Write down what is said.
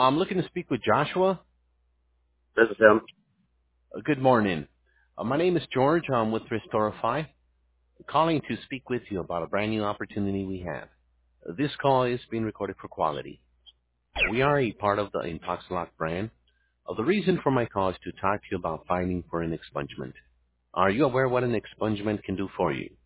I'm looking to speak with Joshua. This is him. Good morning. My name is George. I'm with Restorify, calling to speak with you about a brand new opportunity we have. This call is being recorded for quality. We are a part of the IntoxLock brand. The reason for my call is to talk to you about fighting for an expungement. Are you aware what an expungement can do for you?